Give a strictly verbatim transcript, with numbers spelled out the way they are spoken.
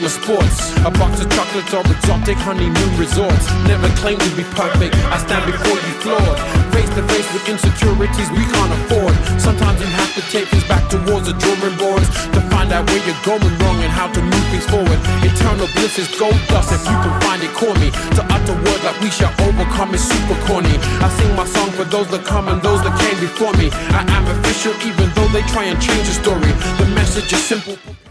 my sports. A box of chocolates or exotic honeymoon resorts. Never claim to be perfect, I stand before you flawed. Face to face with insecurities we can't afford. Sometimes you have to take things back towards the drawing boards to find out where you're going wrong and how to move things forward. Eternal bliss is gold dust if you can find it, call me. To utter words like we shall overcome is super corny. I sing my song for those that come and those that came before me. I am official even though they try and change the story. The message is simple.